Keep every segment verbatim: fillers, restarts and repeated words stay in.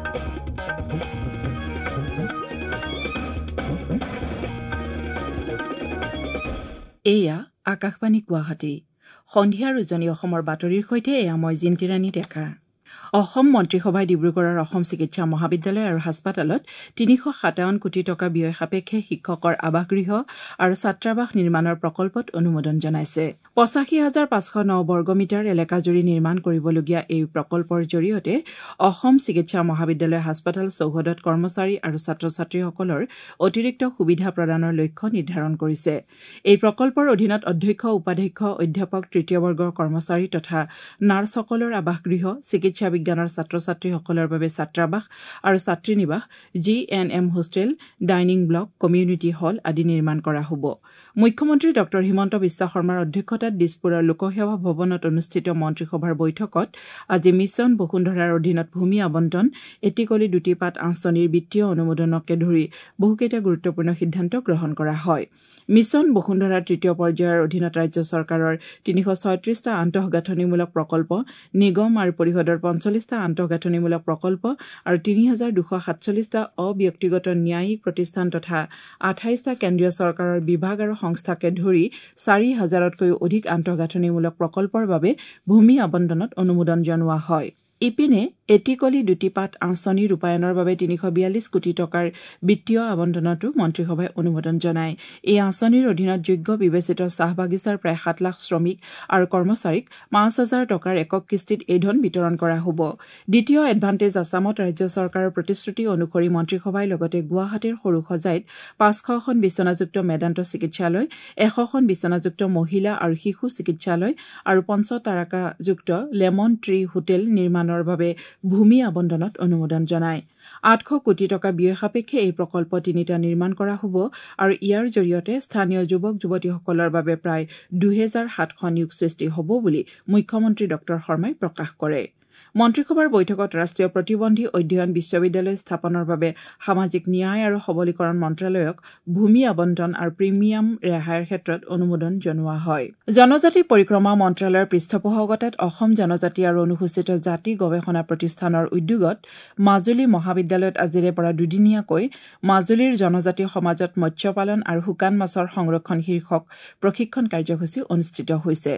এয়া আকাশবাণী গুৱাহাটী সন্ধিয়াৰ উজনি অসমৰ বাতৰিৰ সৈতে এয়া মই জিন্তিৰাণী ডেকা। অসম মন্ত্ৰীসভাই ডিব্ৰুগড়ৰ অসম চিকিৎসা মহাবিদ্যালয় আৰু হাস্পতালত তিনিশ সাতাৱন্ন কোটি টকা ব্যয় সাপেক্ষে শিক্ষকৰ আৱাসগৃহ আৰু ছাত্ৰাবাস নিৰ্মাণৰ প্ৰকল্পত অনুমোদন জনাইছে। পঁচাশী হাজাৰ পাঁচশ ন বৰ্গমিটাৰ এলেকাজুৰি নিৰ্মাণ কৰিবলগীয়া এই প্ৰকল্পৰ জৰিয়তে অসম চিকিৎসা মহাবিদ্যালয় হাস্পতাল চৌহদত কৰ্মচাৰী আৰু ছাত্ৰ ছাত্ৰীসকলৰ অতিৰিক্ত সুবিধা প্ৰদানৰ লক্ষ্য নিৰ্ধাৰণ কৰিছে। এই প্ৰকল্পৰ অধীনত অধ্যক্ষ উপাধ্যক্ষ অধ্যাপক তৃতীয় বৰ্গৰ কৰ্মচাৰী তথা নাৰ্ছসকলৰ আৱাসগৃহ চিকিৎসা বিজ্ঞানৰ ছাত্ৰ ছাত্ৰীসকলৰ বাবে ছাত্ৰাবাস আৰু ছাত্ৰীনিবাস G N M hostel dining block community hall আদি নিৰ্মাণ কৰা হ'ব। মুখ্যমন্ত্ৰী ড হিমন্ত বিশ্ব শৰ্মাৰ অধ্যক্ষতাত দিছপুৰৰ লোকসেৱা ভৱনত অনুষ্ঠিত মন্ত্ৰীসভাৰ বৈঠকত আজি মিছন বসুন্ধৰাৰ অধীনত ভূমি আবণ্টন এটিকলি দুটিপাত আঁচনিৰ বিত্তীয় অনুমোদনকে ধৰি বহুকেইটা গুৰুত্বপূৰ্ণ সিদ্ধান্ত গ্ৰহণ কৰা হয়। মিছন বসুন্ধৰাৰ তৃতীয় পৰ্যায়ৰ অধীনত ৰাজ্য চৰকাৰৰ তিনিশ ছয়ত্ৰিশটা আন্তঃগাঁথনিমূলক প্ৰকল্প, নিগম আৰু পৰিষদৰ পঞ্চল্লিশটা আন্তঃগাঁথনিমূলক প্ৰকল্প আৰু তিনি হাজাৰ দুশ সাতচল্লিশটা অব্যক্তিগত ন্যায়িক প্ৰতিষ্ঠান তথা আঠাইশটা কেন্দ্ৰীয় চৰকাৰৰ বিভাগ আৰু সংস্থাকে ধৰি চাৰি হাজাৰতকৈও অধিক আন্তঃগাঁথনিমূলক প্ৰকল্পৰ বাবে ভূমি আবণ্টনত অনুমোদন জনোৱা হয়। ইপিনে এটিকলি দুটিপাত আঁচনি ৰূপায়ণৰ বাবে তিনিশ বিয়াল্লিশ কোটি টকাৰ বিত্তীয় আবণ্টনতো মন্ত্ৰীসভাই অনুমোদন জনায়। এই আঁচনিৰ অধীনত যোগ্য বিবেচিত চাহ বাগিচাৰ প্ৰায় সাত লাখ শ্ৰমিক আৰু কৰ্মচাৰীক পাঁচ হাজাৰ টকাৰ একক কিস্তিত এই ধন বিতৰণ কৰা হ'ব। দ্বিতীয় এডভান্টেজ আছামত ৰাজ্য চৰকাৰৰ প্ৰতিশ্ৰুতি অনুসৰি মন্ত্ৰীসভাই লগতে গুৱাহাটীৰ সৰুসজাইত পাঁচশখন বিচনাযুক্ত মেদান্ত চিকিৎসালয়, এশখন বিচনাযুক্ত মহিলা আৰু শিশু চিকিৎসালয় আৰু পঞ্চতাৰকাযুক্ত লেমন ট্ৰী হোটেল নিৰ্মাণৰ বাবে ভূমি আবণ্টনত অনুমোদন জনায়। আঠশ কোটি টকা ব্যয় সাপেক্ষে এই প্ৰকল্প তিনিটা নিৰ্মাণ কৰা হ'ব আৰু ইয়াৰ জৰিয়তে স্থানীয় যুৱক যুৱতীসকলৰ বাবে প্ৰায় দুহেজাৰ সাতশ নিয়োগ সৃষ্টি হ'ব বুলি মুখ্যমন্ত্ৰী ড শৰ্মাই প্ৰকাশ কৰে। মন্ত্ৰীসভাৰ বৈঠকত ৰাষ্ট্ৰীয় প্ৰতিবন্ধী অধ্যয়ন বিশ্ববিদ্যালয় স্থাপনৰ বাবে সামাজিক ন্যায় আৰু সবলীকৰণ মন্ত্ৰালয়ক ভূমি আবণ্টন আৰু প্ৰিমিয়াম ৰেহাইৰ ক্ষেত্ৰত অনুমোদন জনোৱা হয়। জনজাতি পৰিক্ৰমা মন্ত্ৰালয়ৰ পৃষ্ঠপোষকতাত অসম জনজাতি আৰু অনুসূচিত জাতি গৱেষণা প্ৰতিষ্ঠানৰ উদ্যোগত মাজুলী মহাবিদ্যালয়ত আজিৰে পৰা দুদিনীয়াকৈ মাজুলীৰ জনজাতি সমাজত মৎস্য পালন আৰু শুকান মাছৰ সংৰক্ষণ শীৰ্ষক প্ৰশিক্ষণ কাৰ্যসূচী অনুষ্ঠিত হৈছে।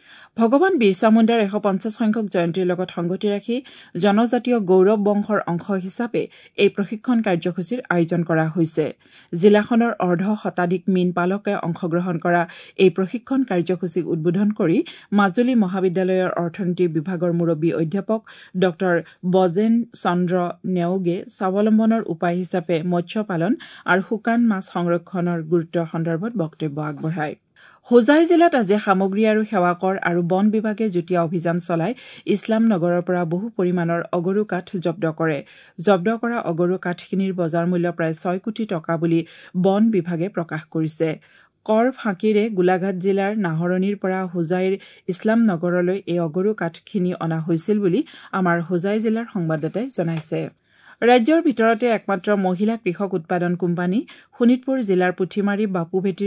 ভগৱান বিৰছা মুণ্ডাৰ এশ পঞ্চাছ সংখ্যক জয়ন্তীৰ লগত সংগতি ৰাখি জনজাতীয় গৌৰৱ বংশৰ অংশ হিচাপে এই প্ৰশিক্ষণ কাৰ্যসূচীৰ আয়োজন কৰা হৈছে। জিলাখনৰ অৰ্ধ শতাধিক মীন পালকে অংশগ্ৰহণ কৰা এই প্ৰশিক্ষণ কাৰ্যসূচীক উদ্বোধন কৰি মাজুলী মহাবিদ্যালয়ৰ অৰ্থনীতি বিভাগৰ মুৰব্বী অধ্যাপক ড বজেন চন্দ্ৰ নেওগে স্বাৱলম্বনৰ উপায় হিচাপে মৎস্য পালন আৰু শুকান মাছ সংৰক্ষণৰ গুৰুত্ব সন্দৰ্ভত বক্তব্য আগবঢ়ায়। হোজাই জিলাত আজি সামগ্ৰী আৰু সেৱা কৰ আৰু বন বিভাগে যুটীয়া অভিযান চলাই ইছলাম নগৰৰ পৰা বহু পৰিমাণৰ অগৰু কাঠ জব্দ কৰে। জব্দ কৰা অগৰু কাঠখিনিৰ বজাৰ মূল্য প্ৰায় ছয় কোটি টকা বুলি বন বিভাগে প্ৰকাশ কৰিছে। কৰ ফাঁকিৰে গোলাঘাট জিলাৰ নাহৰণিৰ পৰা হোজাইৰ ইছলাম নগৰলৈ এই অগৰু কাঠখিনি অনা হৈছিল বুলি আমাৰ হোজাই জিলাৰ সংবাদদাতাই জনাইছে। ৰাজ্যৰ ভিতৰতে একমাত্ৰ মহিলা কৃষক উৎপাদন কোম্পানী শোণিতপুৰ জিলাৰ পুথিমাৰী বাপুভেটিৰ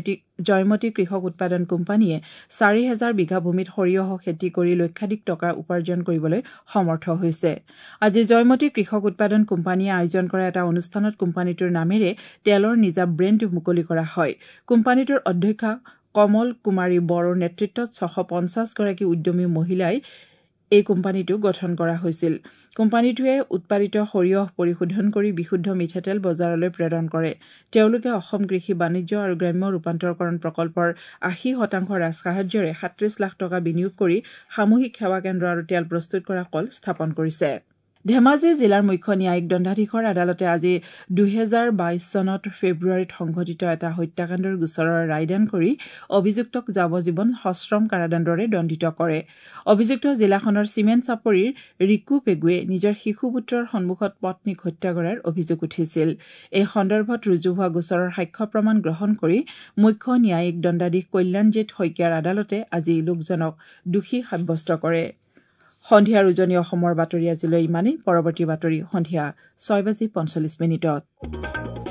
জয়মতী কৃষক উৎপাদন কোম্পানীয়ে চাৰি হাজাৰ বিঘা ভূমিত সৰিয়হ খেতি কৰি লক্ষাধিক টকা উপাৰ্জন কৰিবলৈ সমৰ্থ হৈছে। আজি জয়মতী কৃষক উৎপাদন কোম্পানীয়ে আয়োজন কৰা এটা অনুষ্ঠানত কোম্পানীটোৰ নামেৰে তেলৰ নিজা ব্ৰেণ্ড মুকলি কৰা হয়। কোম্পানীটোৰ অধ্যক্ষা কমল কুমাৰী বড়োৰ নেতৃত্বত ছশ পঞ্চাছ গৰাকী উদ্যমী মহিলাই এই কোম্পানীটো গঠন কৰা হৈছিল। কোম্পানীটোৱে উৎপাদিত সৰিয়হ পৰিশোধন কৰি বিশুদ্ধ মিঠাতেল বজাৰলৈ প্ৰেৰণ কৰে। তেওঁলোকে অসম কৃষি বাণিজ্য আৰু গ্ৰাম্য ৰূপান্তৰকৰণ প্ৰকল্পৰ আশী শতাংশ ৰাজসাহায্যৰে সাতত্ৰিশ লাখ টকা বিনিয়োগ কৰি সামূহিক সেৱা কেন্দ্ৰ আৰু তেল প্ৰস্তুত কৰা কল স্থাপন কৰিছে। ধেমাজি জিলাৰ মুখ্য ন্যায়িক দণ্ডাধীশৰ আদালতে আজি দুহেজাৰ বাইশ চনত ফেব্ৰুৱাৰীত সংঘটিত এটা হত্যাকাণ্ডৰ গোচৰৰ ৰায়দান কৰি অভিযুক্তক যাৱজ্জীৱন সশ্ৰম কাৰাদণ্ডৰে দণ্ডিত কৰে। অভিযুক্ত জিলাখনৰ চিমেণ্ট চাপৰিৰ ৰিকু পেগুৱে নিজৰ শিশুপুত্ৰৰ সন্মুখত পত্নীক হত্যা কৰাৰ অভিযোগ উঠিছিল। এই সন্দৰ্ভত ৰুজু হোৱা গোচৰৰ সাক্ষ্য প্ৰমাণ গ্ৰহণ কৰি মুখ্য ন্যায়িক দণ্ডাধীশ কল্যাণজিৎ শইকীয়াৰ আদালতে আজি লোকজনক দোষী সাব্যস্ত কৰে। সন্ধিয়াৰ উজনি অসমৰ বাতৰি আজিলৈ ইমানেই। পৰৱৰ্তী বাতৰি সন্ধিয়া ছয় বাজি পঞ্চল্লিছ মিনিটত।